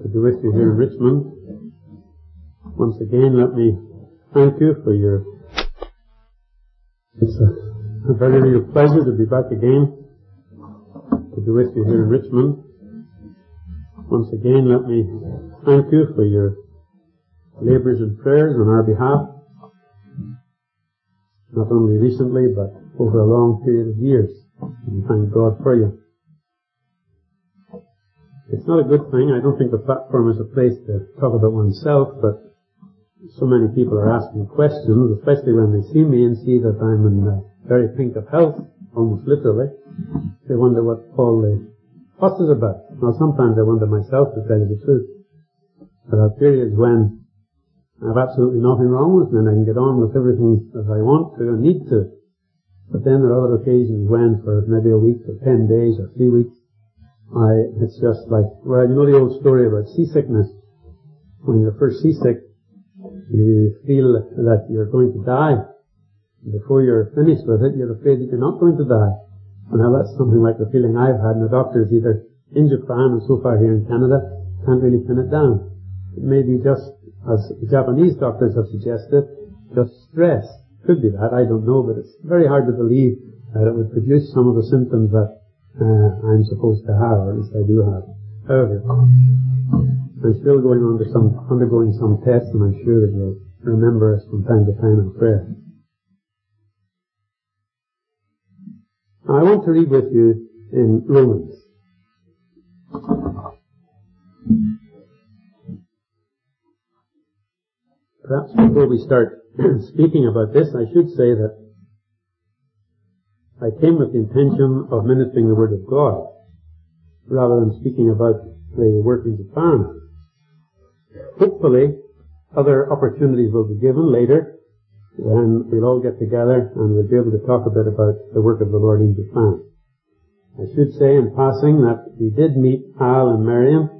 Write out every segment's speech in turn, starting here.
to be with you here in Richmond. Once again, let me thank you for your... It's a very real pleasure to be back again, to be with you here in Richmond. Once again, let me thank you for your labours and prayers on our behalf, not only recently, but over a long period of years. And thank God for you. It's not a good thing. I don't think the platform is a place to talk about oneself, but so many people are asking questions, especially when they see me and see that I'm in the very pink of health, almost literally. They wonder what all the fuss is about. Now, sometimes I wonder myself, to tell you the truth. There are periods when I have absolutely nothing wrong with me and I can get on with everything as I want to and need to. But then there are other occasions when, for maybe a week or 10 days or 3 weeks, it's just like, well, you know the old story about seasickness. When you're first seasick, you feel that you're going to die. Before you're finished with it, you're afraid that you're not going to die. Now that's something like the feeling I've had, and the doctors either in Japan and so far here in Canada can't really pin it down. It may be just, as the Japanese doctors have suggested, just stress. Could be that, I don't know, but it's very hard to believe that it would produce some of the symptoms that I'm supposed to have, or at least I do have. However, I'm still undergoing some tests, and I'm sure that you'll remember us from time to time in prayer. I want to read with you in Romans. Perhaps before we start speaking about this, I should say that I came with the intention of ministering the Word of God, rather than speaking about the work in Japan. Hopefully, other opportunities will be given later, when we'll all get together and we'll be able to talk a bit about the work of the Lord in Japan. I should say in passing that we did meet Al and Miriam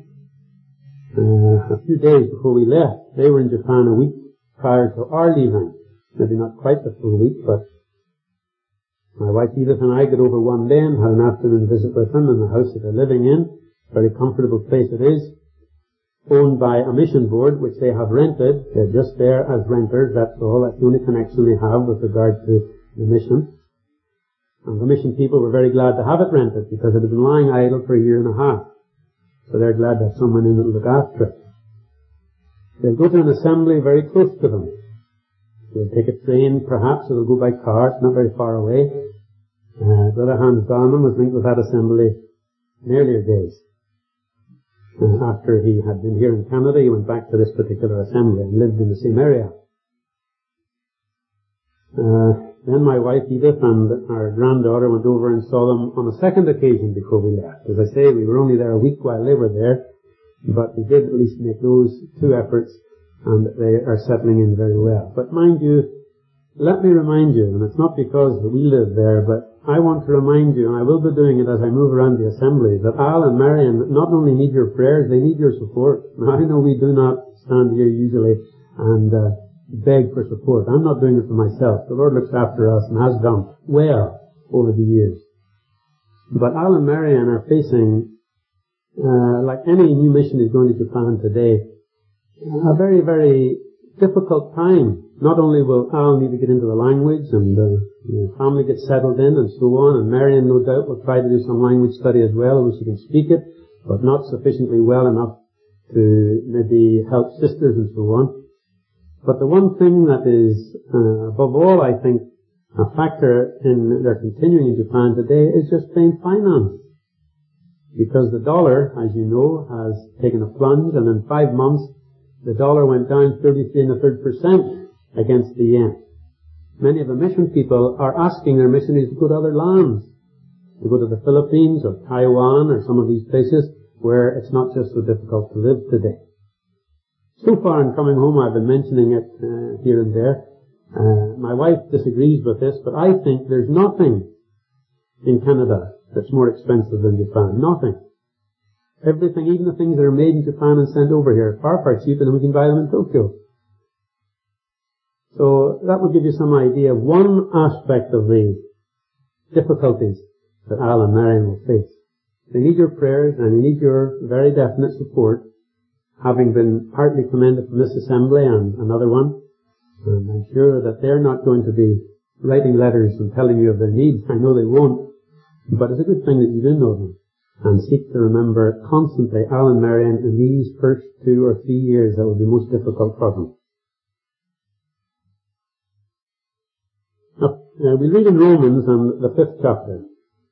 a few days before we left. They were in Japan a week prior to our leaving. Maybe not quite the full week, but my wife Edith and I got over one day and had an afternoon visit with them in the house that they're living in. Very comfortable place it is, owned by a mission board which they have rented. They're just there as renters, that's all. That's the only connection they have with regard to the mission. And the mission people were very glad to have it rented because it had been lying idle for a year and a half. So they're glad to have someone in that will look after it. They'll go to an assembly very close to them. They'll take a train, perhaps, or they'll go by car. It's not very far away. Brother Hans Dahman was linked with that assembly in earlier days. After he had been here in Canada, he went back to this particular assembly and lived in the same area. Then my wife Edith and our granddaughter went over and saw them on a second occasion before we left. As I say, we were only there a week while they were there, but we did at least make those two efforts, and they are settling in very well. But mind you, let me remind you, and it's not because we live there, but I want to remind you, and I will be doing it as I move around the assembly, that Al and Marion not only need your prayers, they need your support. Now, I know we do not stand here usually and beg for support. I'm not doing it for myself. The Lord looks after us and has done well over the years. But Al and Marion are facing, like any new mission is going to Japan today, a very, very difficult time. Not only will Al need to get into the language and the family get settled in and so on, and Marion no doubt will try to do some language study as well when she can speak it, but not sufficiently well enough to maybe help sisters and so on. But the one thing that is, above all, I think, a factor in their continuing in Japan today is just plain finance. Because the dollar, as you know, has taken a plunge, and in 5 months, the dollar went down 33.33% against the yen. Many of the mission people are asking their missionaries to go to other lands, to go to the Philippines or Taiwan or some of these places where it's not just so difficult to live today. So far in coming home, I've been mentioning it here and there. My wife disagrees with this, but I think there's nothing in Canada that's more expensive than Japan. Nothing. Everything, even the things that are made in Japan and sent over here, are far, far cheaper than we can buy them in Tokyo. So that will give you some idea of one aspect of the difficulties that Al and Marion will face. They need your prayers and they need your very definite support. having been partly commended from this assembly and another one. And I'm sure that they're not going to be writing letters and telling you of their needs. I know they won't. But it's a good thing that you do know them. And seek to remember constantly Alan Marion in these first 2 or 3 years that will be most difficult for them. Now, we read in Romans and the 5th chapter.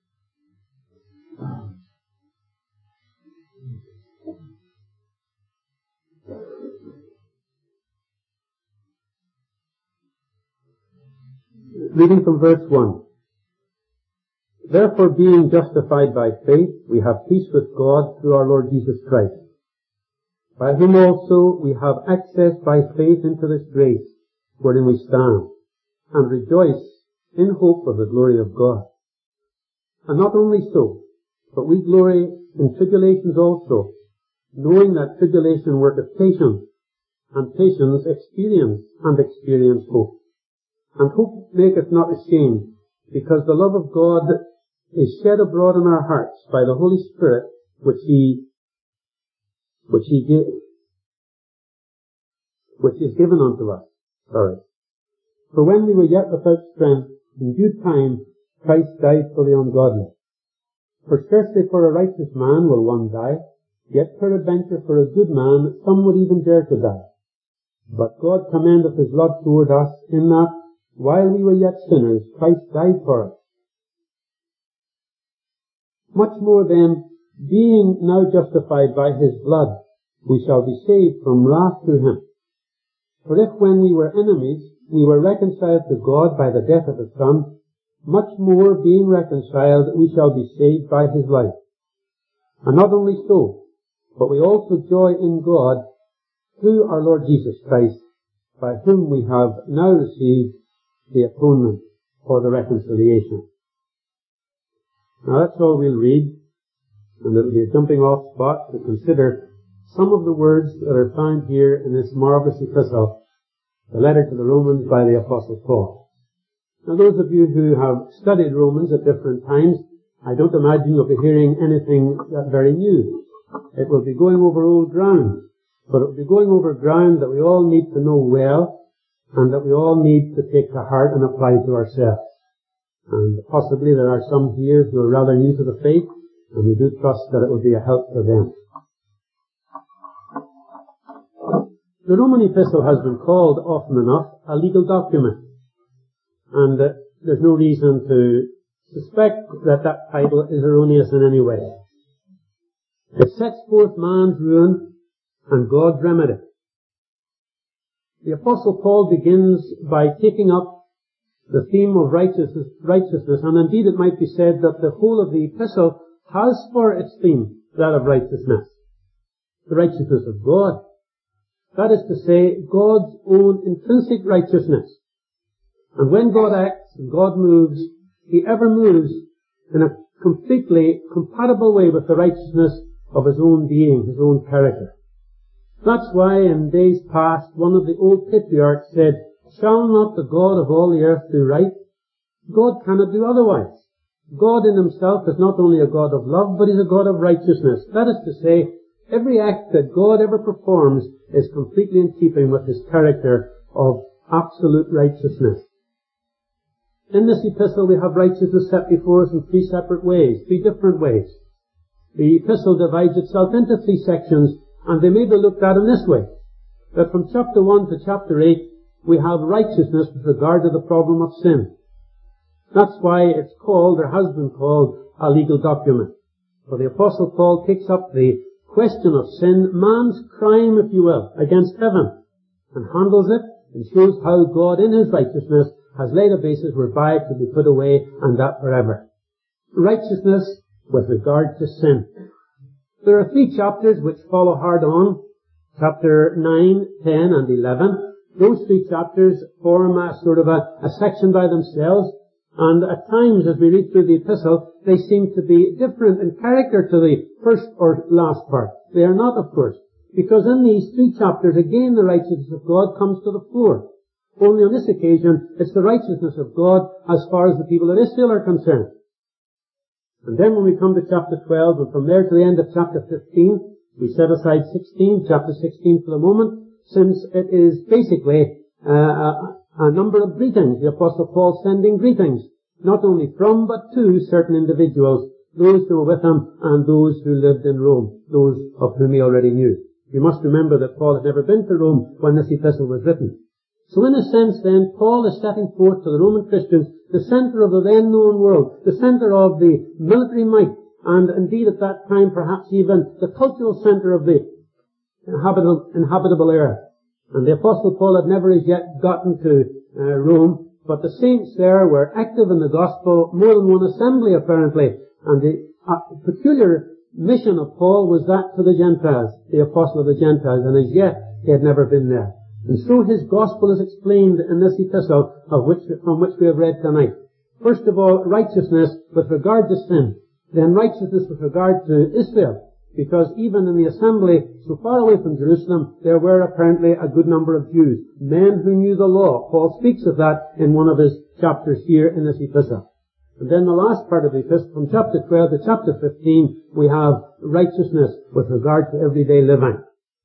Reading from verse 1. Therefore, being justified by faith, we have peace with God through our Lord Jesus Christ, by whom also we have access by faith into this grace wherein we stand, and rejoice in hope of the glory of God. And not only so, but we glory in tribulations also, knowing that tribulation worketh patience, and patience experience, and experience hope. And hope maketh not ashamed, because the love of God is shed abroad in our hearts by the Holy Spirit, which is given unto us. For when we were yet without strength, in due time Christ died for the ungodly. For scarcely for a righteous man will one die, yet peradventure for a good man some would even dare to die. But God commendeth his love toward us, in that, while we were yet sinners, Christ died for us. Much more then, being now justified by his blood, we shall be saved from wrath through him. For if when we were enemies, we were reconciled to God by the death of his Son, much more, being reconciled, we shall be saved by his life. And not only so, but we also joy in God through our Lord Jesus Christ, by whom we have now received the atonement for the reconciliation. Now that's all we'll read, and it'll be a jumping off spot to consider some of the words that are found here in this marvelous epistle, the letter to the Romans by the Apostle Paul. Now those of you who have studied Romans at different times, I don't imagine you'll be hearing anything very new. It will be going over old ground, but it will be going over ground that we all need to know well, and that we all need to take to heart and apply to ourselves. And possibly there are some here who are rather new to the faith, and we do trust that it will be a help to them. The Roman epistle has been called often enough a legal document, and there's no reason to suspect that that title is erroneous in any way. It sets forth man's ruin and God's remedy. The Apostle Paul begins by taking up the theme of righteousness, and indeed it might be said that the whole of the epistle has for its theme that of righteousness. The righteousness of God. That is to say, God's own intrinsic righteousness. And when God acts and God moves, he ever moves in a completely compatible way with the righteousness of his own being, his own character. That's why in days past one of the old patriarchs said, "Shall not the God of all the earth do right?" God cannot do otherwise. God in himself is not only a God of love, but he's a God of righteousness. That is to say, every act that God ever performs is completely in keeping with his character of absolute righteousness. In this epistle we have righteousness set before us in three separate ways, three different ways. The epistle divides itself into three sections, and they may be looked at in this way, that from chapter 1 to chapter 8 we have righteousness with regard to the problem of sin. That's why it's called, or has been called, a legal document. For the Apostle Paul takes up the question of sin, man's crime, if you will, against heaven, and handles it and shows how God in his righteousness has laid a basis whereby it could be put away, and that forever. Righteousness with regard to sin. There are three chapters which follow hard on, chapter 9, 10 and 11. Those three chapters form a sort of a section by themselves, and at times as we read through the epistle, they seem to be different in character to the first or last part. They are not, of course, because in these three chapters, again, the righteousness of God comes to the fore. Only on this occasion, it's the righteousness of God as far as the people of Israel are concerned. And then when we come to chapter 12, and from there to the end of chapter 15, We set aside chapter 16 for the moment, since it is basically a number of greetings. The Apostle Paul sending greetings, not only from but to certain individuals, those who were with him and those who lived in Rome, those of whom he already knew. You must remember that Paul had never been to Rome when this epistle was written. So in a sense then, Paul is setting forth to the Roman Christians the centre of the then known world, the centre of the military might, and indeed at that time perhaps even the cultural centre of the inhabitable earth. And the Apostle Paul had never as yet gotten to Rome, but the saints there were active in the gospel, more than one assembly apparently, and the peculiar mission of Paul was that to the Gentiles, the apostle of the Gentiles, and as yet he had never been there. And so his gospel is explained in this epistle from which we have read tonight. First of all, righteousness with regard to sin, then righteousness with regard to Israel, because even in the assembly so far away from Jerusalem, there were apparently a good number of Jews, men who knew the law. Paul speaks of that in one of his chapters here in this epistle. And then the last part of the epistle, from chapter 12 to chapter 15, we have righteousness with regard to everyday living.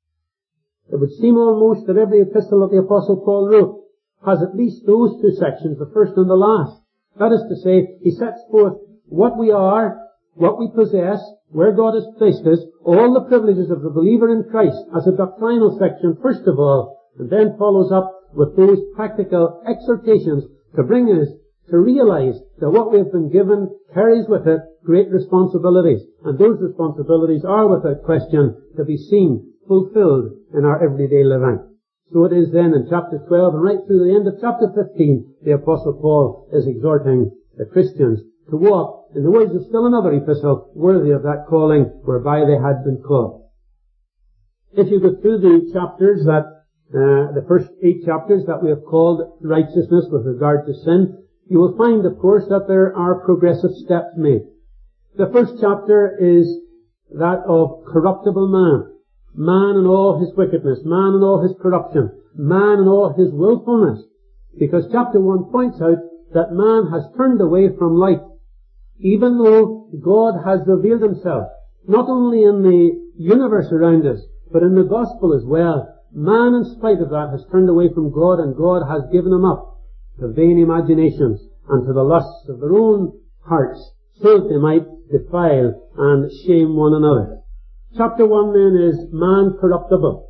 It would seem almost that every epistle that the Apostle Paul wrote has at least those two sections, the first and the last. That is to say, he sets forth what we are, what we possess, where God has placed us, all the privileges of the believer in Christ as a doctrinal section, first of all, and then follows up with those practical exhortations to bring us to realize that what we have been given carries with it great responsibilities, and those responsibilities are without question to be seen fulfilled in our everyday living. So it is then in chapter 12 and right through the end of chapter 15, the Apostle Paul is exhorting the Christians to walk, in the words of still another epistle, worthy of that calling whereby they had been called. If you go through the chapters the first 8 chapters that we have called righteousness with regard to sin, you will find, of course, that there are progressive steps made. The first chapter is that of corruptible man. Man and all his wickedness, man and all his corruption, man and all his willfulness. Because chapter 1 points out that man has turned away from light, even though God has revealed himself, not only in the universe around us, but in the gospel as well. Man, in spite of that, has turned away from God, and God has given him up to vain imaginations and to the lusts of their own hearts, so that they might defile and shame one another. Chapter 1 then is man corruptible.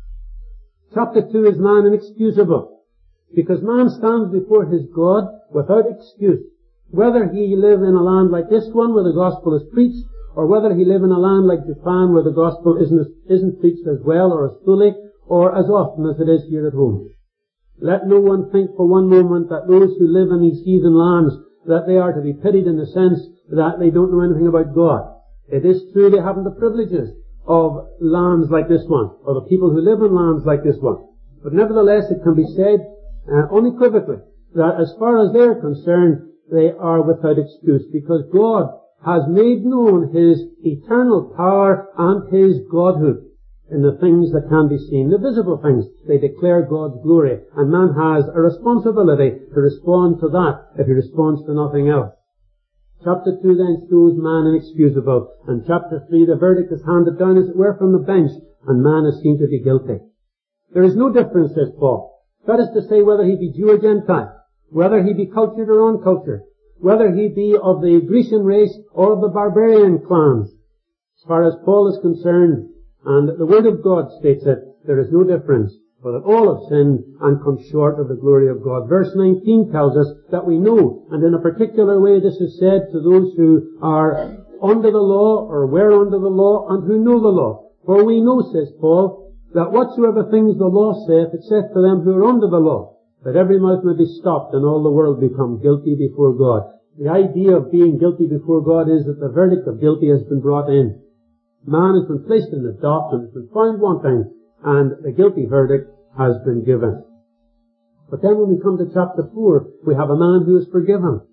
Chapter 2 is man inexcusable, because man stands before his God without excuse, whether he live in a land like this one where the gospel is preached, or whether he live in a land like Japan where the gospel isn't preached as well or as fully or as often as it is here at home. Let no one think for one moment that those who live in these heathen lands, that they are to be pitied in the sense that they don't know anything about God. It is true they haven't the privileges of lands like this one, or the people who live in lands like this one. But nevertheless, it can be said unequivocally that as far as they're concerned, they are without excuse, because God has made known His eternal power and His Godhood in the things that can be seen, the visible things. They declare God's glory, and man has a responsibility to respond to that if he responds to nothing else. Chapter 2 then shows man inexcusable, and chapter 3 the verdict is handed down as it were from the bench, and man is seen to be guilty. There is no difference, says Paul. That is to say, whether he be Jew or Gentile, whether he be cultured or uncultured, whether he be of the Grecian race or of the barbarian clans. As far as Paul is concerned, and the Word of God states it, there is no difference, for that all have sinned and come short of the glory of God. Verse 19 tells us that we know, and in a particular way this is said to those who are under the law or were under the law and who know the law. For we know, says Paul, that whatsoever things the law saith, it saith to them who are under the law, that every mouth may be stopped and all the world become guilty before God. The idea of being guilty before God is that the verdict of guilty has been brought in. Man has been placed in the dock and has been found wanting, and the guilty verdict has been given. But then when we come to chapter 4, we have a man who is forgiven.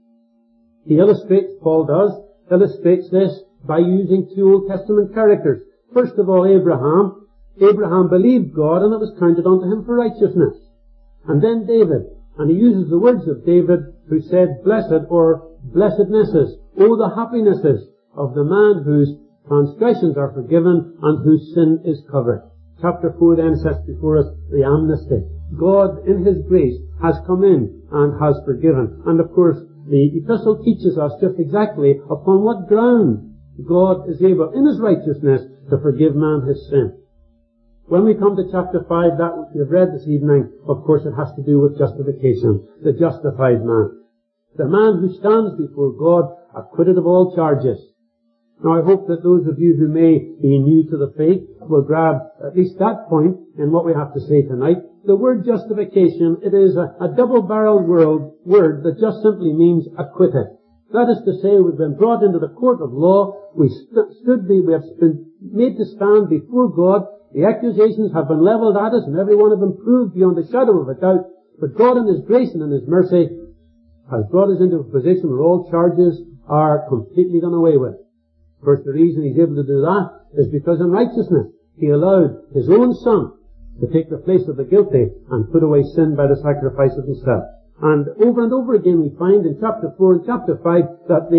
He illustrates, Paul does, illustrates this by using 2 Old Testament characters. First of all, Abraham. Abraham believed God, and it was counted unto him for righteousness. And then David, and he uses the words of David, who said, blessed or blessednesses, oh the happinesses of the man whose transgressions are forgiven, and whose sin is covered. Chapter 4 then sets before us the amnesty. God, in His grace, has come in and has forgiven. And of course, the epistle teaches us just exactly upon what ground God is able, in His righteousness, to forgive man his sin. When we come to chapter 5, that which we have read this evening, of course it has to do with justification, the justified man. The man who stands before God acquitted of all charges. Now I hope that those of you who may be new to the faith will grab at least that point in what we have to say tonight. The word justification, it is a double-barreled word that just simply means acquitted. That is to say, we've been brought into the court of law, we have been made to stand before God, the accusations have been levelled at us, and every one of them proved beyond a shadow of a doubt, but God in His grace and in His mercy has brought us into a position where all charges are completely done away with. Of course, the reason He's able to do that is because in righteousness He allowed His own Son to take the place of the guilty and put away sin by the sacrifice of Himself. And over again we find in chapter 4 and chapter 5 that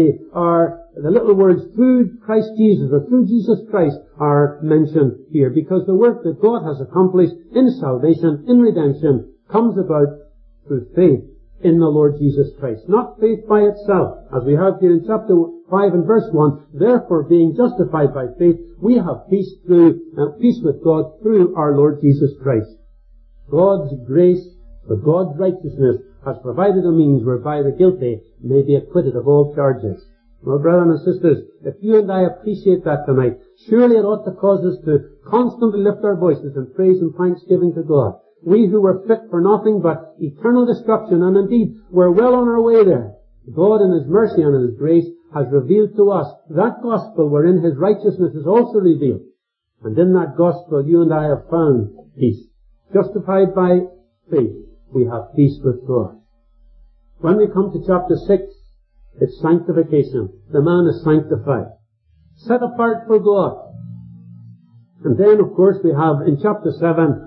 the little words through Christ Jesus or through Jesus Christ are mentioned here, because the work that God has accomplished in salvation, in redemption, comes about through faith in the Lord Jesus Christ. Not faith by itself, as we have here in chapter 5 and verse 1. Therefore, being justified by faith, we have peace with God through our Lord Jesus Christ. God's grace, or God's righteousness, has provided a means whereby the guilty may be acquitted of all charges. Well, brothers and sisters, if you and I appreciate that tonight, surely it ought to cause us to constantly lift our voices in praise and thanksgiving to God. We who were fit for nothing but eternal destruction, and indeed were well on our way there, God in His mercy and in His grace has revealed to us that gospel wherein His righteousness is also revealed. And in that gospel you and I have found peace. Justified by faith, we have peace with God. When we come to chapter 6, it's sanctification. The man is sanctified, set apart for God. And then, of course, we have in chapter 7,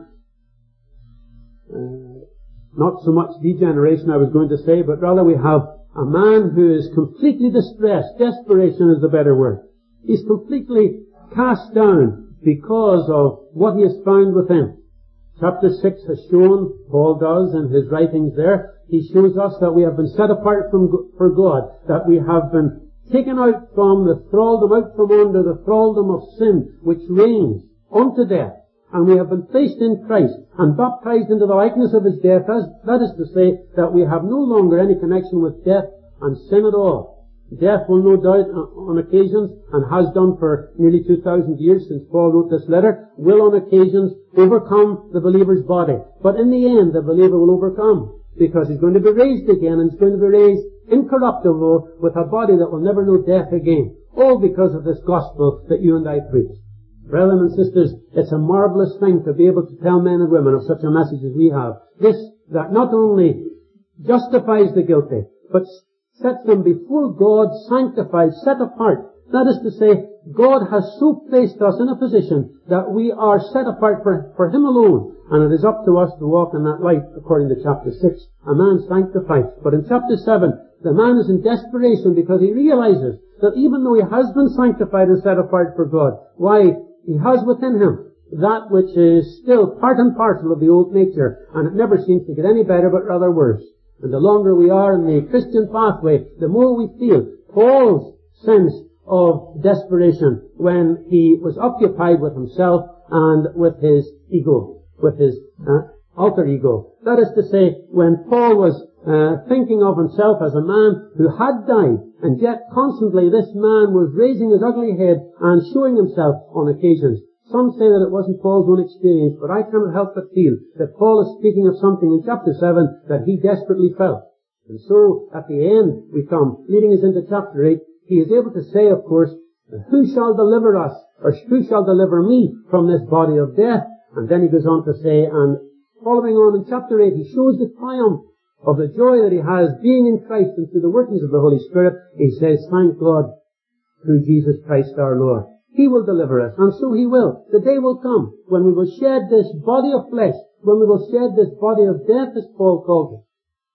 not so much degeneration, I was going to say, but rather we have a man who is completely distressed. Desperation is the better word. He's completely cast down because of what he has found within. Chapter 6 has shown, Paul does in his writings there, he shows us that we have been set apart for God, that we have been taken out from the thraldom, out from under the thraldom of sin, which reigns unto death. And we have been placed in Christ and baptized into the likeness of His death. That is to say that we have no longer any connection with death and sin at all. Death will no doubt on occasions, and has done for nearly 2,000 years since Paul wrote this letter, will on occasions overcome the believer's body. But in the end the believer will overcome, because he's going to be raised again, and he's going to be raised incorruptible with a body that will never know death again. All because of this gospel that you and I preach. Brethren and sisters, it's a marvelous thing to be able to tell men and women of such a message as we have. This, that not only justifies the guilty, but sets them before God, sanctified, set apart. That is to say, God has so placed us in a position that we are set apart for Him alone. And it is up to us to walk in that light, according to chapter 6. A man sanctified. But in chapter 7, the man is in desperation because he realizes that even though he has been sanctified and set apart for God, why, he has within him that which is still part and parcel of the old nature, and it never seems to get any better but rather worse. And the longer we are in the Christian pathway, the more we feel Paul's sense of desperation when he was occupied with himself and with his ego, with his alter ego. That is to say, when Paul was thinking of himself as a man who had died, and yet constantly this man was raising his ugly head and showing himself on occasions. Some say that it wasn't Paul's own experience, but I cannot help but feel that Paul is speaking of something in chapter 7 that he desperately felt. And so, at the end we come, leading us into chapter 8, he is able to say, of course, who shall deliver us, or who shall deliver me from this body of death? And then he goes on to say, and following on in chapter 8, he shows the triumph of the joy that he has being in Christ and through the workings of the Holy Spirit. He says, thank God through Jesus Christ our Lord. He will deliver us, and so He will. The day will come when we will shed this body of flesh, when we will shed this body of death, as Paul called it,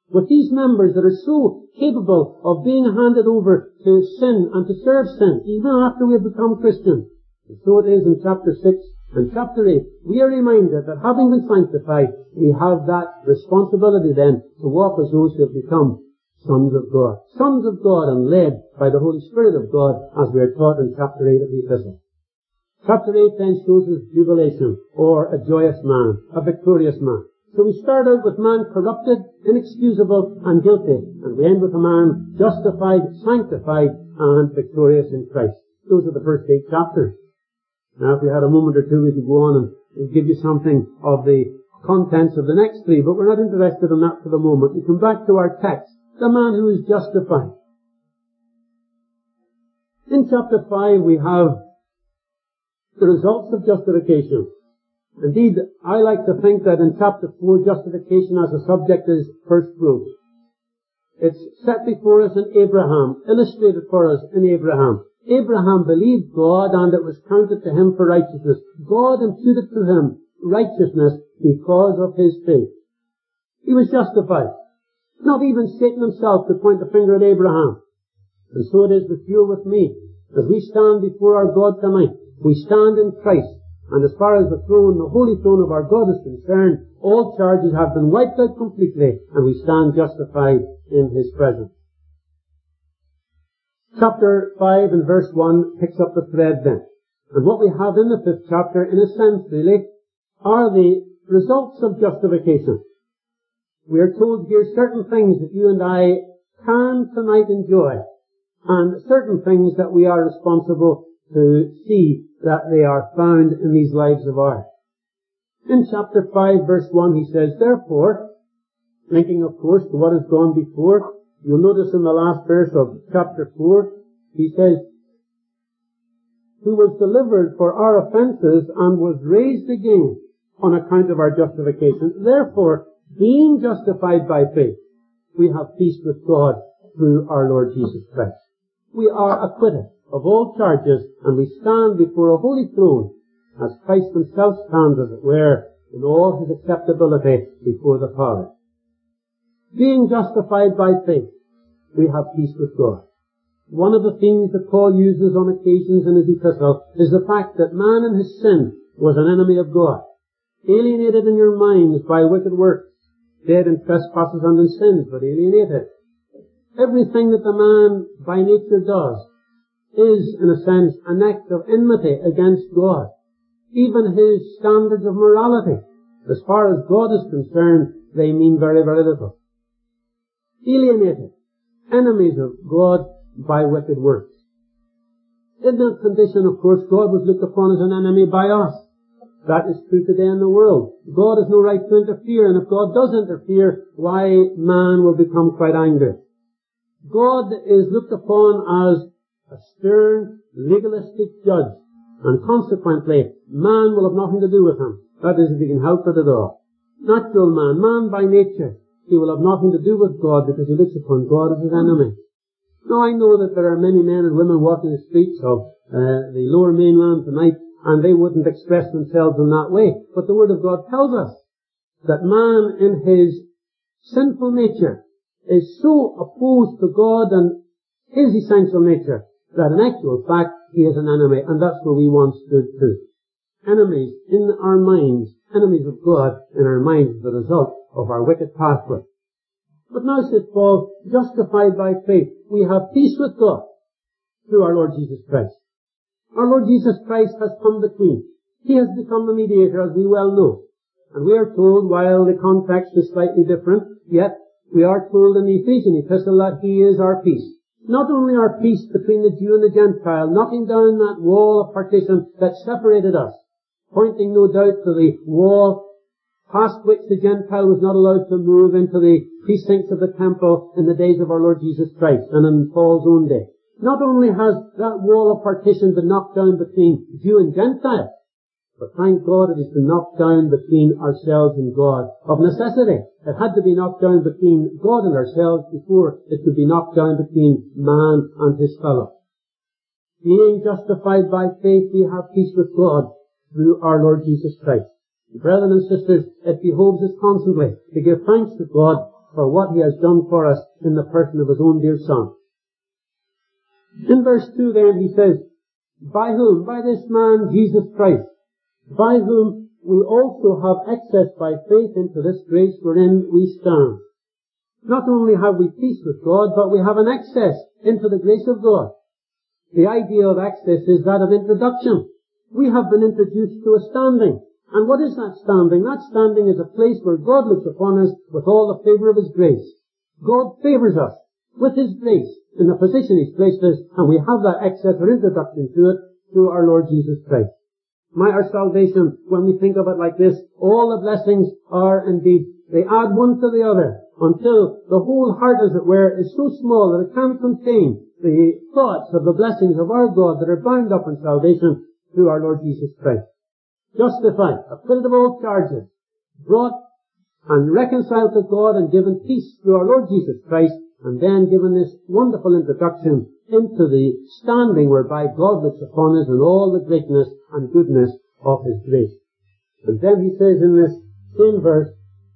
with these members that are so capable of being handed over to sin and to serve sin, even after we have become Christians. And so it is in chapter 6 and chapter 8. We are reminded that having been sanctified, we have that responsibility then to walk as those who have become sons of God. Sons of God and led by the Holy Spirit of God, as we are taught in chapter 8 of the epistle. Chapter 8 then shows us jubilation, or a joyous man, a victorious man. So we start out with man corrupted, inexcusable, and guilty, and we end with a man justified, sanctified, and victorious in Christ. Those are the first 8 chapters. Now, if we had a moment or two, we could go on and give you something of the contents of the next 3, but we're not interested in that for the moment. We come back to our text, the man who is justified. In chapter 5, we have the results of justification. Indeed, I like to think that in chapter 4, justification as a subject is first rule. It's set before us in Abraham, illustrated for us in Abraham. Abraham believed God, and it was counted to him for righteousness. God imputed to him righteousness because of his faith. He was justified. Not even Satan himself could point the finger at Abraham. And so it is with you and with me. As we stand before our God tonight, we stand in Christ. And as far as the throne, the holy throne of our God is concerned, all charges have been wiped out completely, and we stand justified in his presence. Chapter 5 and verse 1 picks up the thread then. And what we have in the 5th chapter, in a sense really, are the results of justification. We are told here certain things that you and I can tonight enjoy, and certain things that we are responsible to see that they are found in these lives of ours. In chapter 5 verse 1 he says, therefore, linking of course to what has gone before, you'll notice in the last verse of chapter 4, he says, who was delivered for our offences and was raised again on account of our justification. Therefore, being justified by faith, we have peace with God through our Lord Jesus Christ. We are acquitted of all charges, and we stand before a holy throne, as Christ himself stands, as it were, in all his acceptability before the Father. Being justified by faith, we have peace with God. One of the themes that Paul uses on occasions in his epistle is the fact that man in his sin was an enemy of God, alienated in your minds by wicked works, dead in trespasses and in sins, but alienated. Everything that the man by nature does is, in a sense, an act of enmity against God. Even his standards of morality, as far as God is concerned, they mean very, very little. Alienated, enemies of God by wicked works. In that condition, of course, God was looked upon as an enemy by us. That is true today in the world. God has no right to interfere, and if God does interfere, why, man will become quite angry. God is looked upon as a stern, legalistic judge, and consequently, man will have nothing to do with him. That is, if he can help it at all. Natural man, man by nature, he will have nothing to do with God because he looks upon God as his enemy. Now, I know that there are many men and women walking the streets of the lower mainland tonight, and they wouldn't express themselves in that way. But the Word of God tells us that man in his sinful nature is so opposed to God and his essential nature that in actual fact he is an enemy, and that's where we once stood too. Enemies in our minds, enemies of God in our minds as a result of our wicked pathway. But now, says Paul, justified by faith, we have peace with God through our Lord Jesus Christ. Our Lord Jesus Christ has come between. He has become the mediator, as we well know. And we are told, while the context is slightly different, yet we are told in the Ephesian epistle that He is our peace. Not only our peace between the Jew and the Gentile, knocking down that wall of partition that separated us, pointing no doubt to the wall past which the Gentile was not allowed to move into the precincts of the temple in the days of our Lord Jesus Christ and in Paul's own day. Not only has that wall of partition been knocked down between Jew and Gentile, but thank God it has been knocked down between ourselves and God. Of necessity, it had to be knocked down between God and ourselves before it could be knocked down between man and his fellow. Being justified by faith, we have peace with God through our Lord Jesus Christ. Brethren and sisters, it behoves us constantly to give thanks to God for what He has done for us in the person of His own dear Son. In verse 2 then He says, by whom? By this man, Jesus Christ, by whom we also have access by faith into this grace wherein we stand. Not only have we peace with God, but we have an access into the grace of God. The idea of access is that of introduction. We have been introduced to a standing. And what is that standing? That standing is a place where God looks upon us with all the favour of His grace. God favours us with His grace in the position He's placed us, and we have that access or introduction to it through our Lord Jesus Christ. Our salvation, when we think of it like this, all the blessings are indeed, they add one to the other, until the whole heart, as it were, is so small that it can't contain the thoughts of the blessings of our God that are bound up in salvation through our Lord Jesus Christ. Justified, acquitted of all charges, brought and reconciled to God and given peace through our Lord Jesus Christ, and then given this wonderful introduction into the standing whereby God looks upon us in all the greatness and goodness of His grace. And then He says in this same verse,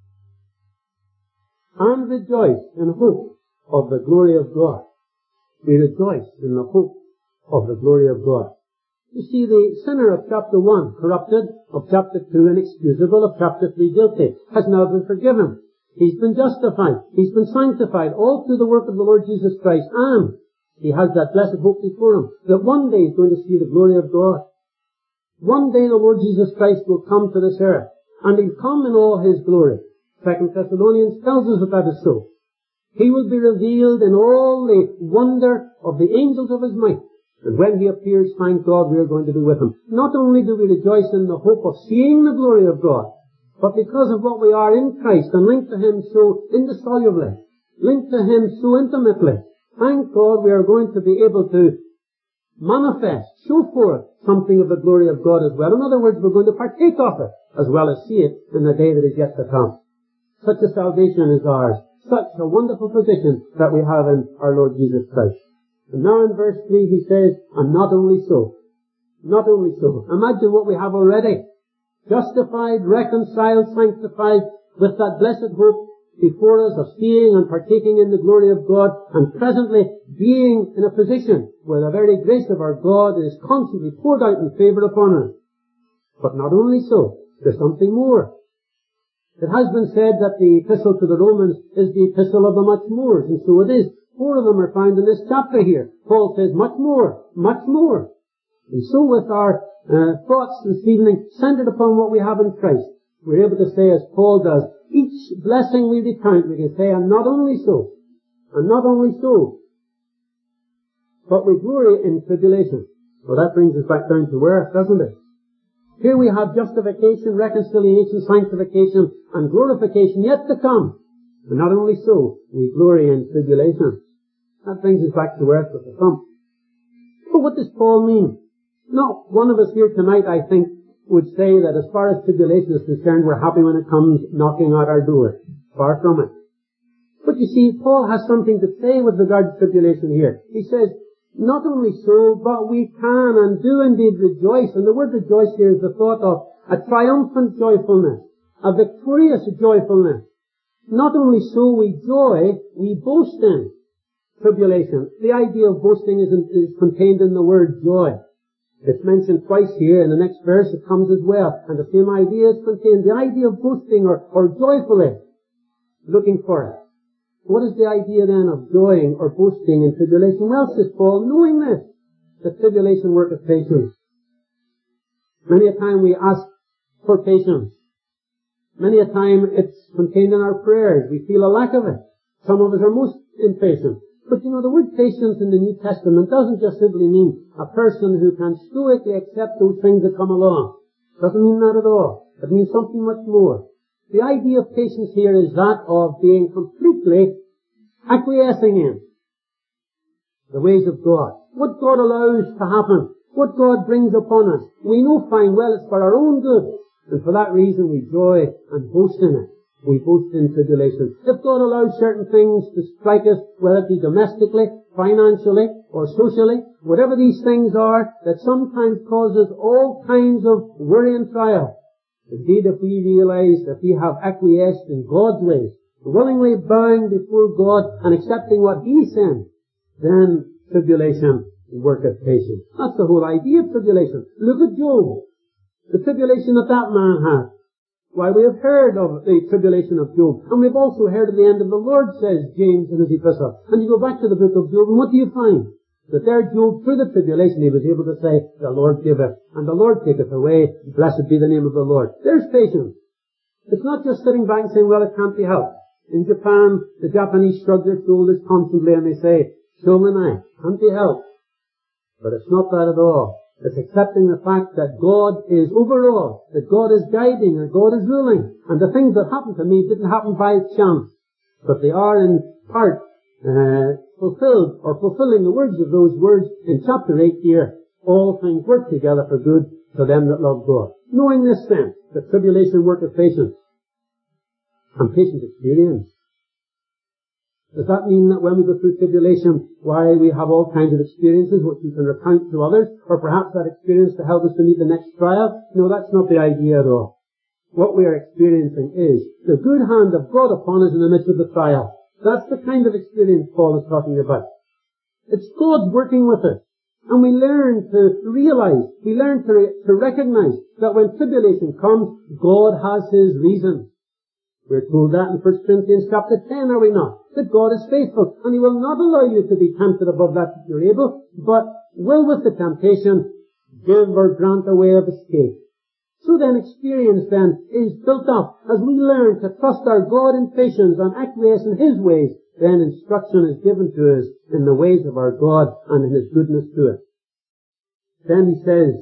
and rejoice in hope of the glory of God. We rejoice in the hope of the glory of God. You see, the sinner of chapter 1, corrupted, of chapter 2, inexcusable, of chapter 3, guilty, has now been forgiven. He's been justified. He's been sanctified, all through the work of the Lord Jesus Christ, and he has that blessed hope before him, that one day he's going to see the glory of God. One day the Lord Jesus Christ will come to this earth, and He'll come in all His glory. 2 Thessalonians tells us that is so. He will be revealed in all the wonder of the angels of His might. And when He appears, thank God, we are going to be with Him. Not only do we rejoice in the hope of seeing the glory of God, but because of what we are in Christ and linked to Him so indissolubly, linked to Him so intimately, thank God we are going to be able to manifest, show forth something of the glory of God as well. In other words, we're going to partake of it as well as see it in the day that is yet to come. Such a salvation is ours. Such a wonderful position that we have in our Lord Jesus Christ. And now in verse 3 He says, and not only so. Not only so. Imagine what we have already. Justified, reconciled, sanctified, with that blessed hope before us of seeing and partaking in the glory of God, and presently being in a position where the very grace of our God is constantly poured out in favour upon us. But not only so, there's something more. It has been said that the epistle to the Romans is the epistle of the much mores, and so it is. 4 of them are found in this chapter here. Paul says much more, much more. And so with our thoughts this evening centered upon what we have in Christ, we're able to say, as Paul does, each blessing we recount, we can say, and not only so, but we glory in tribulation. Well, that brings us back down to earth, doesn't it? Here we have justification, reconciliation, sanctification, and glorification yet to come. And not only so, we glory in tribulation. That brings us back to earth with a thump. But what does Paul mean? No, one of us here tonight, I think, would say that as far as tribulation is concerned, we're happy when it comes knocking at our door. Far from it. But you see, Paul has something to say with regard to tribulation here. He says, not only so, but we can and do indeed rejoice. And the word rejoice here is the thought of a triumphant joyfulness, a victorious joyfulness. Not only so, we joy, we boast in tribulation. The idea of boasting is contained in the word joy. It's mentioned twice here. In the next verse it comes as well. And the same idea is contained. The idea of boasting or joyfully looking for it. What is the idea then of joying or boasting in tribulation? Well, says Paul, knowing this, that tribulation worketh patience. Many a time we ask for patience. Many a time it's contained in our prayers. We feel a lack of it. Some of us are most impatient. But you know, the word patience in the New Testament doesn't just simply mean a person who can stoically accept those things that come along. It doesn't mean that at all. It means something much more. The idea of patience here is that of being completely acquiescing in the ways of God. What God allows to happen, what God brings upon us, we know fine well it's for our own good. And for that reason we joy and boast in it. We boast in tribulation. If God allows certain things to strike us, whether it be domestically, financially, or socially, whatever these things are, that sometimes causes all kinds of worry and trial. Indeed, if we realize that we have acquiesced in God's ways, willingly bowing before God and accepting what He sends, then tribulation worketh patience. That's the whole idea of tribulation. Look at Job. The tribulation that man had. Why, we have heard of the tribulation of Job, and we've also heard of the end of the Lord, says James in his epistle. And you go back to the book of Job, and what do you find? That there Job, through the tribulation, he was able to say, the Lord giveth, and the Lord taketh away, blessed be the name of the Lord. There's patience. It's not just sitting back and saying, well, it can't be helped. In Japan, the Japanese shrug their shoulders constantly and they say, shomenai, can't be helped. But it's not that at all. It's accepting the fact that God is overall, that God is guiding, that God is ruling, and the things that happened to me didn't happen by chance, but they are in part fulfilled, or fulfilling the words of those words in chapter 8 here. All things work together for good to them that love God. Knowing this then, that tribulation worketh patience, and patience experience. Does that mean that when we go through tribulation, why we have all kinds of experiences which we can recount to others, or perhaps that experience to help us to meet the next trial? No, that's not the idea at all. What we are experiencing is the good hand of God upon us in the midst of the trial. That's the kind of experience Paul is talking about. It's God working with us. And we learn to realize, we learn to recognize that when tribulation comes, God has His reasons. We're told that in 1 Corinthians chapter 10, are we not? That God is faithful, and He will not allow you to be tempted above that which you're able, but will with the temptation give or grant a way of escape. So then experience then is built up as we learn to trust our God in patience and acquiesce in His ways. Then instruction is given to us in the ways of our God and in His goodness to us. Then he says,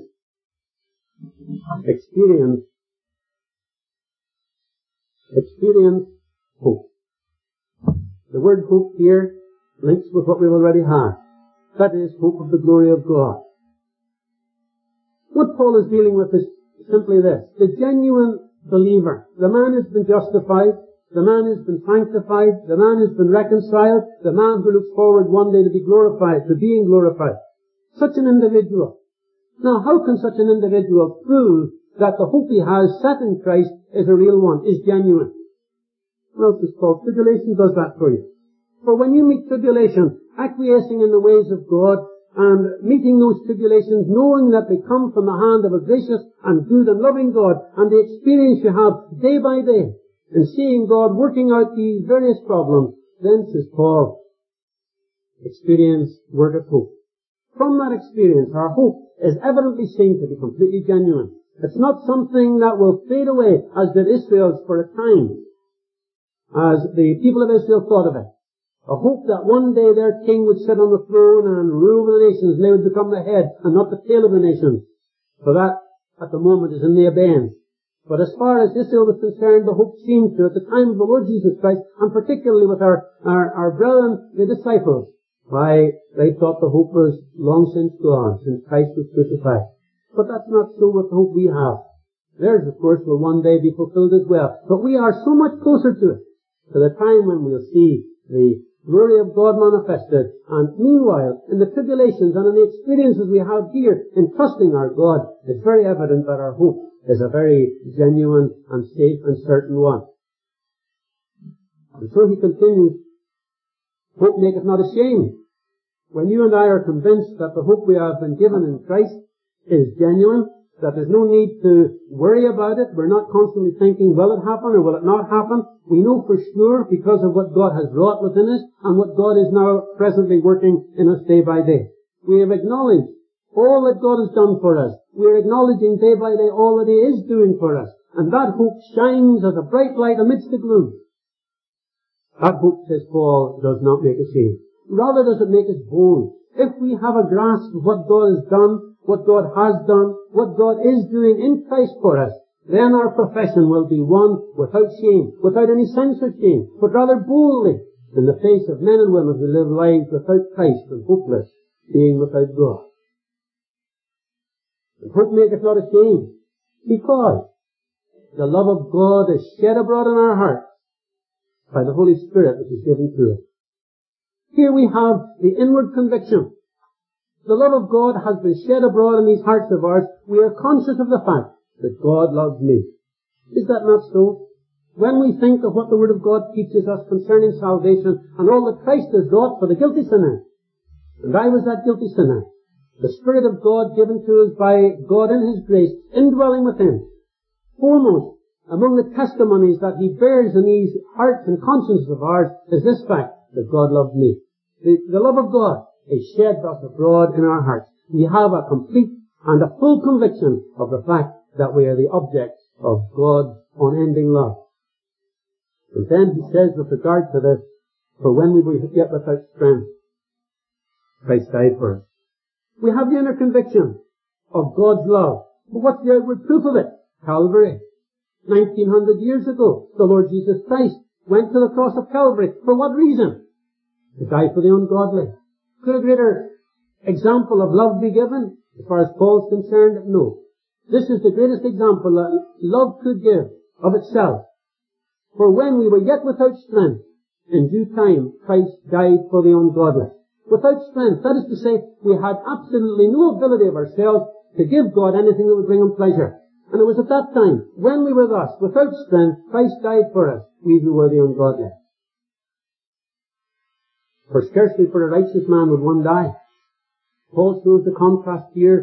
experience hope. The word hope here links with what we've already had. That is, hope of the glory of God. What Paul is dealing with is simply this. The genuine believer, the man has been justified, the man has been sanctified, the man has been reconciled, the man who looks forward one day to be glorified, to being glorified. Such an individual. Now, how can such an individual prove that the hope he has set in Christ is a real one, is genuine? Well, it's called tribulation does that for you. For when you meet tribulation, acquiescing in the ways of God, and meeting those tribulations, knowing that they come from the hand of a gracious and good and loving God, and the experience you have day by day, and seeing God working out these various problems, then, says Paul, experience worketh hope. From that experience, our hope is evidently seen to be completely genuine. It's not something that will fade away, as did Israel's for a time, as the people of Israel thought of it. A hope that one day their king would sit on the throne and rule over the nations, and they would become the head and not the tail of the nations. For that, at the moment, is in the abeyance. But as far as Israel was concerned, the hope seemed to, at the time of the Lord Jesus Christ, and particularly with our brethren, the disciples, why, they thought the hope was long since gone, since Christ was crucified. But that's not so with the hope we have. Theirs, of course, will one day be fulfilled as well. But we are so much closer to it, to the time when we'll see the glory of God manifested. And meanwhile, in the tribulations and in the experiences we have here in trusting our God, it's very evident that our hope is a very genuine and safe and certain one. And so he continues, hope maketh not ashamed. When you and I are convinced that the hope we have been given in Christ is genuine, that there's no need to worry about it, we're not constantly thinking, will it happen or will it not happen? We know for sure because of what God has wrought within us and what God is now presently working in us day by day. We have acknowledged all that God has done for us. We are acknowledging day by day all that He is doing for us. And that hope shines as a bright light amidst the gloom. That hope, says Paul, does not make us ashamed. Rather does it make us bold. If we have a grasp of what God has done, what God has done, what God is doing in Christ for us, then our profession will be one without shame, without any sense of shame, but rather boldly in the face of men and women who live lives without Christ and hopeless, being without God. And hope maketh not ashamed, because the love of God is shed abroad in our hearts by the Holy Spirit which is given to us. Here we have the inward conviction. The love of God has been shed abroad in these hearts of ours. We are conscious of the fact that God loves me. Is that not so? When we think of what the Word of God teaches us concerning salvation and all that Christ has wrought for the guilty sinner, and I was that guilty sinner, the Spirit of God given to us by God in His grace, indwelling within, foremost among the testimonies that He bears in these hearts and consciences of ours is this fact, that God loved me. The love of God is shed thus abroad in our hearts. We have a complete and a full conviction of the fact that we are the objects of God's unending love. And then he says with regard to this, for when we were yet without strength, Christ died for us. We have the inner conviction of God's love. But what's the outward proof of it? Calvary. 1900 years ago, the Lord Jesus Christ went to the cross of Calvary. For what reason? To die for the ungodly. Could a greater example of love be given? As far as Paul's concerned, no. This is the greatest example that love could give of itself. For when we were yet without strength, in due time Christ died for the ungodly. Without strength, that is to say, we had absolutely no ability of ourselves to give God anything that would bring Him pleasure. And it was at that time, when we were thus, without strength, Christ died for us, we who were the ungodly. For scarcely for a righteous man would one die. Paul shows the contrast here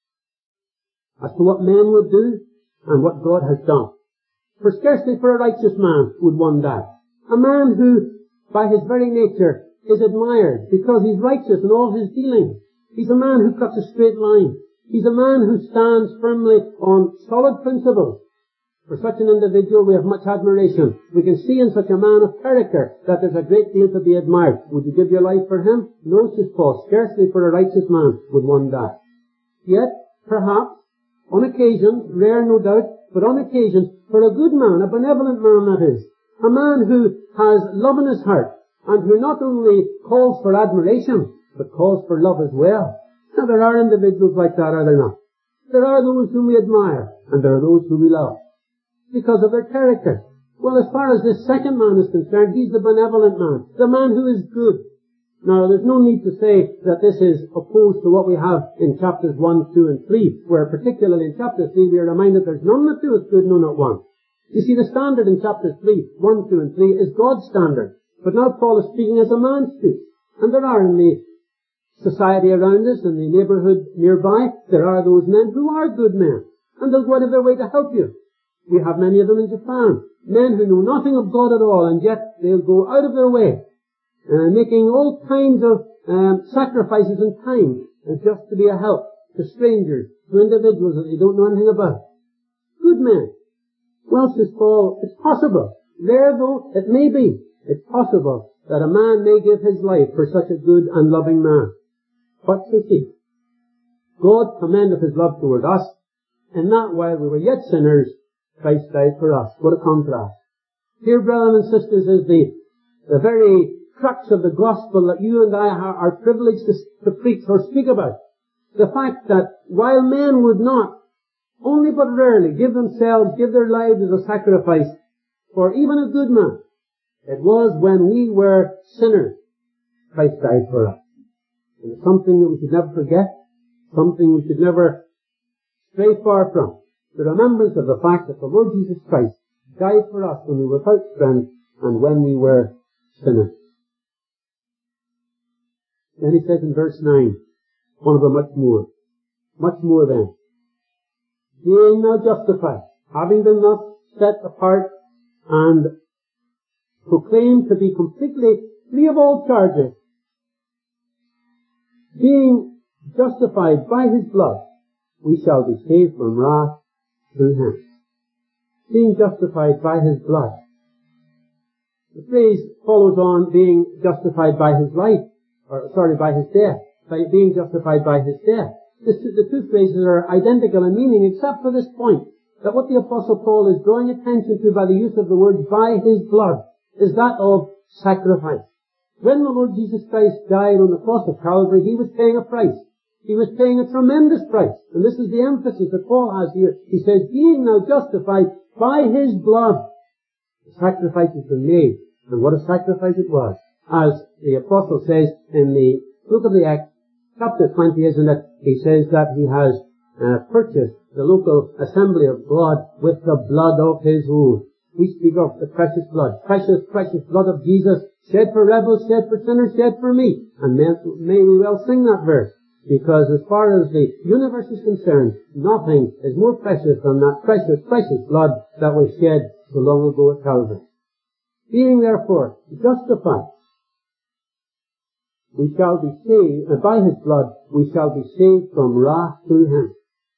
as to what men would do and what God has done. For scarcely for a righteous man would one die. A man who, by his very nature, is admired because he's righteous in all his dealings. He's a man who cuts a straight line. He's a man who stands firmly on solid principles. For such an individual we have much admiration. We can see in such a man of character that there's a great deal to be admired. Would you give your life for him? No, says Paul, scarcely for a righteous man would one die. Yet, perhaps, on occasion, rare no doubt, but on occasions, for a good man, a benevolent man that is, a man who has love in his heart, and who not only calls for admiration, but calls for love as well. Now there are individuals like that, are there not? There are those whom we admire, and there are those whom we love, because of their character. Well, as far as this second man is concerned, he's the benevolent man, the man who is good. Now, there's no need to say that this is opposed to what we have in chapters 1, 2, and 3, where particularly in chapter 3 we are reminded there's none that doeth good, no, not one. You see, the standard in chapter 3, 1, 2, and 3 is God's standard. But now Paul is speaking as a man speaks. And there are in the society around us, in the neighbourhood nearby, there are those men who are good men. And they'll go out of their way to help you. We have many of them in Japan. Men who know nothing of God at all, and yet they'll go out of their way, making all kinds of sacrifices and time, just to be a help to strangers, to individuals that they don't know anything about. Good men. Well, says Paul, it's possible, rare though it may be, it's possible that a man may give his life for such a good and loving man. But, says he, God commendeth His love toward us, in that while we were yet sinners, Christ died for us. What a contrast. Here, brethren and sisters, is the very crux of the gospel that you and I are privileged to preach or speak about. The fact that while men would not, only but rarely, give their lives as a sacrifice for even a good man, it was when we were sinners, Christ died for us. And it's something that we should never forget, something we should never stray far from. The remembrance of the fact that the Lord Jesus Christ died for us when we were without strength and when we were sinners. Then he says in verse 9, one of them much more then. Being now justified, having been thus set apart and proclaimed to be completely free of all charges, being justified by His blood, we shall be saved from wrath through Him. Being justified by His blood. The phrase follows on being justified by His life, by His death, by being justified by His death. The two phrases are identical in meaning except for this point, that what the Apostle Paul is drawing attention to by the use of the word by His blood is that of sacrifice. When the Lord Jesus Christ died on the cross of Calvary, He was paying a price. He was paying a tremendous price. And this is the emphasis that Paul has here. He says, being now justified by His blood, the sacrifice has been made. And what a sacrifice it was. As the Apostle says in the book of the Acts, chapter 20, isn't it? He says that he has purchased the local assembly of God with the blood of His oath. we speak of the precious blood. Precious, precious blood of Jesus, shed for rebels, shed for sinners, shed for me. And may we well sing that verse, because as far as the universe is concerned, nothing is more precious than that precious, precious blood that was shed so long ago at Calvary. Being therefore justified, we shall be saved, by his blood, we shall be saved from wrath through him.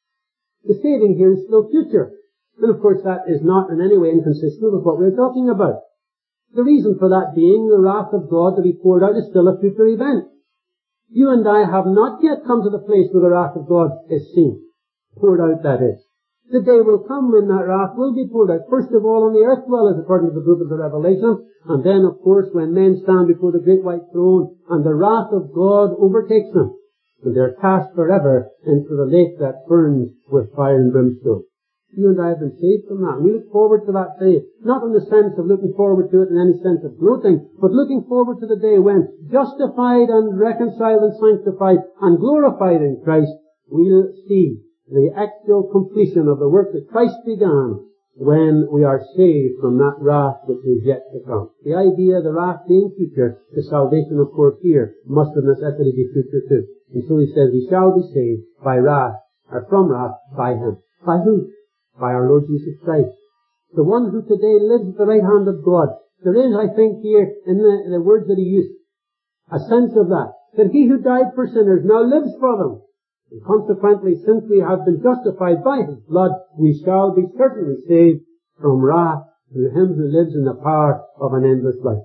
The saving here is still future. And of course that is not in any way inconsistent with what we're talking about. The reason for that being the wrath of God to be poured out is still a future event. You and I have not yet come to the place where the wrath of God is seen. Poured out, that is. The day will come when that wrath will be poured out. First of all on the earth dwellers, according to the book of the Revelation, and then, of course, when men stand before the great white throne, and the wrath of God overtakes them, and they're cast forever into the lake that burns with fire and brimstone. You and I have been saved from that. We look forward to that day, not in the sense of looking forward to it in any sense of gloating, but looking forward to the day when, justified and reconciled and sanctified and glorified in Christ, we'll see the actual completion of the work that Christ began when we are saved from that wrath which is yet to come. The idea of the wrath being future, the salvation of course here must of necessity be future too. And so he says, we shall be saved by wrath, or from wrath, by him. By who? By our Lord Jesus Christ. The one who today lives at the right hand of God. There is, I think, here in the words that he used, a sense of that he who died for sinners now lives for them. And consequently, since we have been justified by his blood, we shall be certainly saved from wrath through him who lives in the power of an endless life.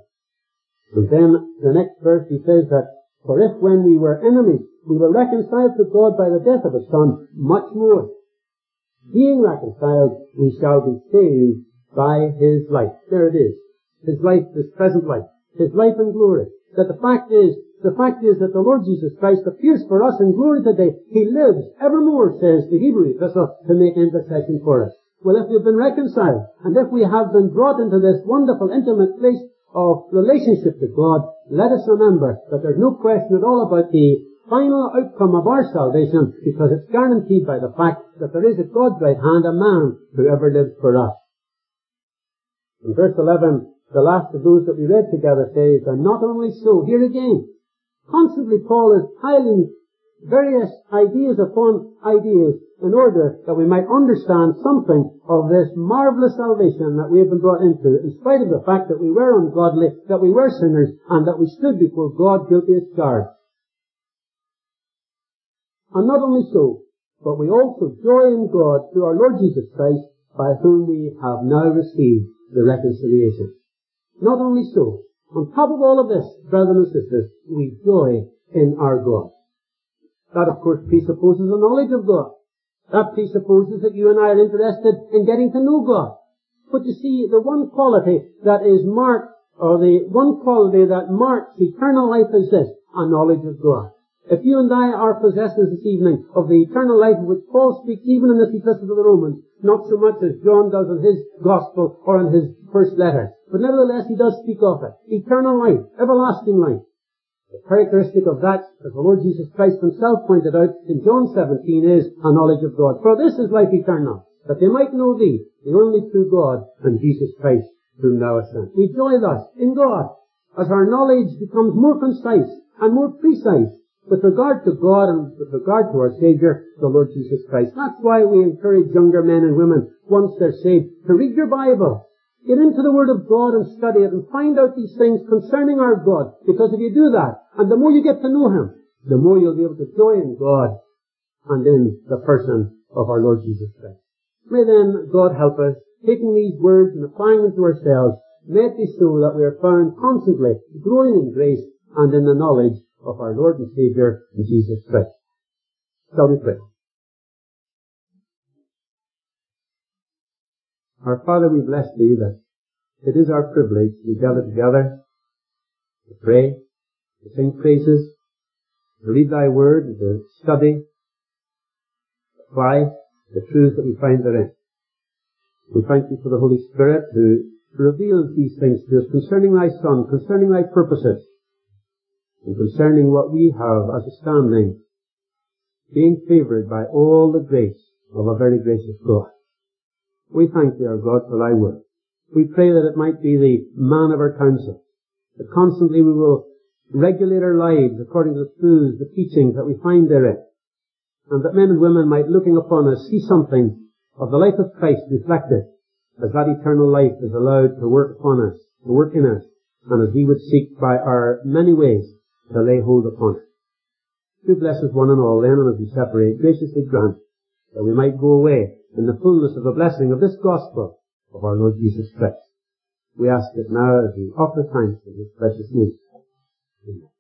And then the next verse he says that, for if when we were enemies, we were reconciled to God by the death of his Son, much more, being reconciled, we shall be saved by his life. There it is. His life, his present life. His life in glory. That the fact is that the Lord Jesus Christ appears for us in glory today. He lives evermore, says the Hebrew epistle, to make intercession for us. Well, if we've been reconciled, and if we have been brought into this wonderful, intimate place of relationship to God, let us remember that there's no question at all about the final outcome of our salvation, because it's guaranteed by the fact that there is at God's right hand a man who ever lived for us. In verse 11, the last of those that we read together says, and not only so, here again, constantly Paul is piling various ideas upon ideas in order that we might understand something of this marvelous salvation that we have been brought into, in spite of the fact that we were ungodly, that we were sinners, and that we stood before God guilty as charged. And not only so, but we also joy in God through our Lord Jesus Christ, by whom we have now received the reconciliation. Not only so, on top of all of this, brothers and sisters, we joy in our God. That, of course, presupposes a knowledge of God. That presupposes that you and I are interested in getting to know God. But you see, the one quality that is marked, or the one quality that marks eternal life is this, a knowledge of God. If you and I are possessors this evening of the eternal life of which Paul speaks even in this epistle to the Romans, not so much as John does in his gospel or in his first letter, but nevertheless he does speak of it. Eternal life, everlasting life. The characteristic of that, as the Lord Jesus Christ himself pointed out in John 17, is a knowledge of God. For this is life eternal, that they might know thee, the only true God, and Jesus Christ, whom thou hast sent. We joy thus in God, as our knowledge becomes more concise and more precise with regard to God and with regard to our Saviour, the Lord Jesus Christ. That's why we encourage younger men and women, once they're saved, to read your Bible. Get into the Word of God and study it and find out these things concerning our God. Because if you do that, and the more you get to know Him, the more you'll be able to joy in God and in the person of our Lord Jesus Christ. May then God help us, taking these words and applying them to ourselves, may it be so that we are found constantly growing in grace and in the knowledge of our Lord and Saviour, Jesus Christ. Shall we pray? Our Father, we bless Thee that it is our privilege to gather together, to pray, to sing praises, to read Thy Word, and to study, to apply the truths that we find therein. We thank Thee for the Holy Spirit who reveals these things to us concerning Thy Son, concerning Thy purposes, and concerning what we have as a standing, being favoured by all the grace of a very gracious God. We thank Thee, our God, for Thy Word. We pray that it might be the man of our counsel, that constantly we will regulate our lives according to the truths, the teachings that we find therein, and that men and women might, looking upon us, see something of the life of Christ reflected as that eternal life is allowed to work upon us, to work in us, and as we would seek by our many ways to lay hold upon it. Do bless us one and all then, and as we separate, graciously grant that we might go away in the fullness of the blessing of this gospel of our Lord Jesus Christ. We ask it now as we offer thanks in His precious name. Amen.